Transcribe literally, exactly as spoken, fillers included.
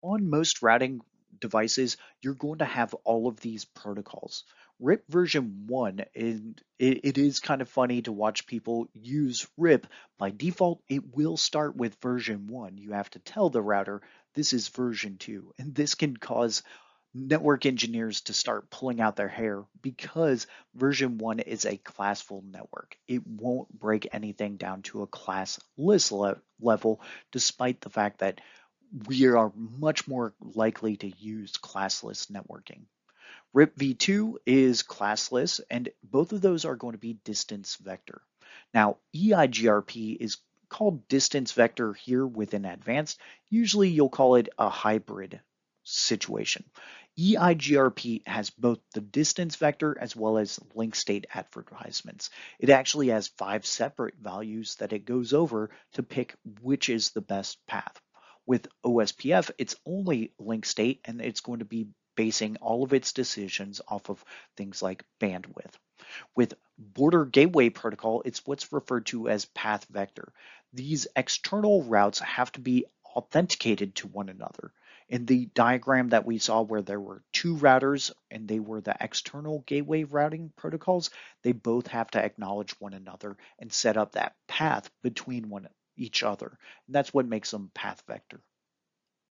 On most routing devices, you're going to have all of these protocols. R I P version one, and it, it is kind of funny to watch people use R I P. By default, it will start with version one. You have to tell the router this is version two, and this can cause network engineers to start pulling out their hair because version one is a classful network. It won't break anything down to a class list le- level, despite the fact that we are much more likely to use classless networking. R I P v two is classless, and both of those are going to be distance vector. Now, EIGRP is called distance vector here within advanced. Usually you'll call it a hybrid situation. EIGRP has both the distance vector as well as link state advertisements. It actually has five separate values that it goes over to pick which is the best path. With O S P F, it's only link state, and it's going to be basing all of its decisions off of things like bandwidth. With Border Gateway Protocol, it's what's referred to as path vector. These external routes have to be authenticated to one another. In the diagram that we saw where there were two routers and they were the external gateway routing protocols, they both have to acknowledge one another and set up that path between one each other. And that's what makes them path vector.